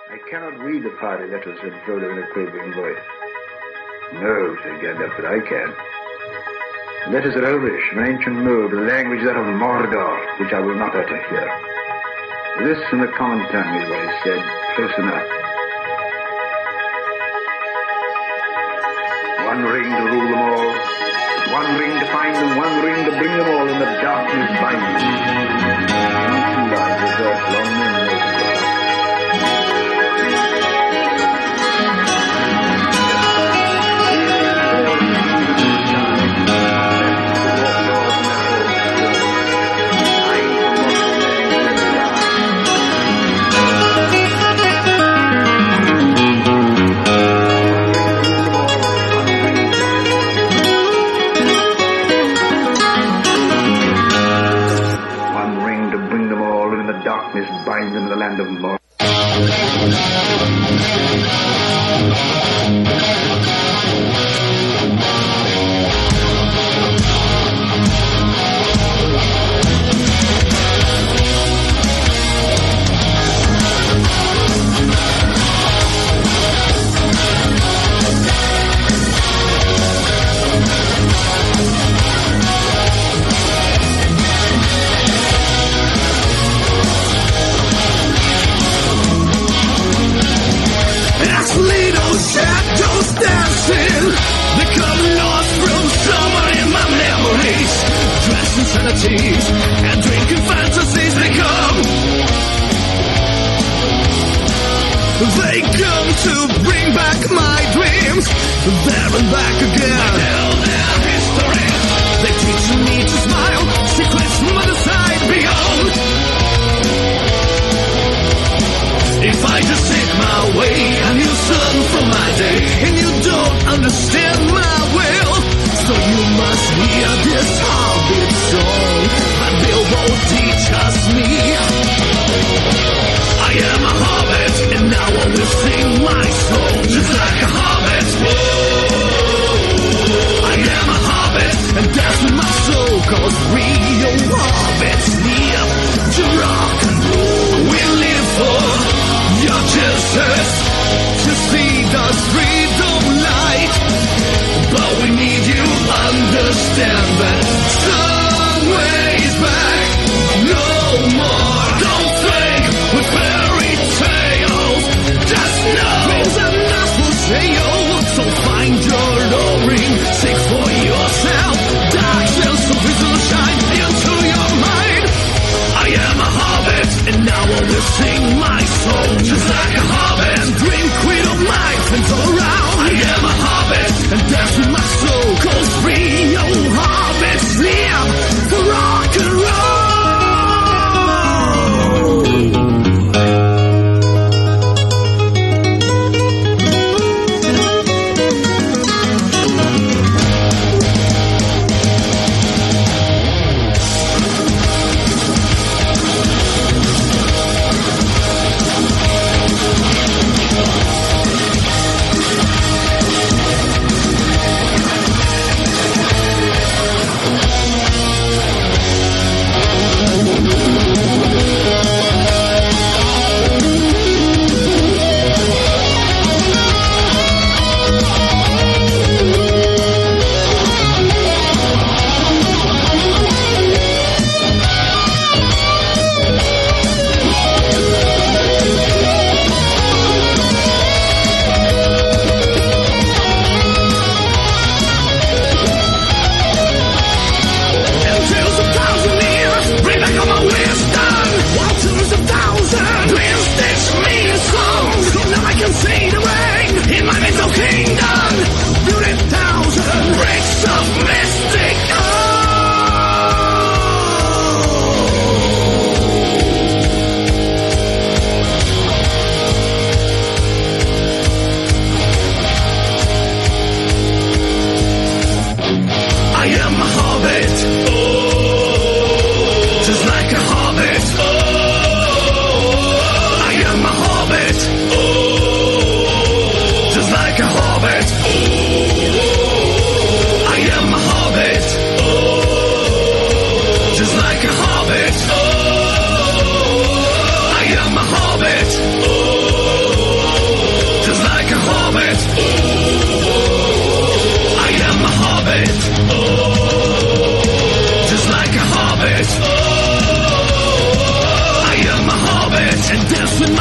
I cannot read the fiery letters, said Frodo in a quavering voice. No, said Gandalf, but I can. The letters are Elvish, an ancient mode, a language that of Mordor, which I will not utter here. This in the common tongue is what is said, close enough. One ring to rule them all, one ring to find them, one ring to bring them all, in the darkness bind them. Two lives resort long and bind them in the land of Mordor. Shadows dancing, they come lost from somewhere in my memories. Dressed insanities and drinking fantasies, they come. They come to bring back my dreams, there and back again. I tell their histories, they teach me to smile, secrets from other side beyond. If I just take my way and you turn from my day, and you don't understand my will, so you must hear this Hobbit song that Bilbo teaches me. I am a Hobbit, and now I will sing my song just like a Hobbit. Whoa. I am a Hobbit, and that's with my soul, 'cause real Hobbits live to rock and roll. We live for your justice, to see the freedom light, but we need you understand that some ways back, no more. Don't think with fairy tales, just know dreams and us will say yo. So find your own ring, seek for yourself, dark shall so visible shine into your and death with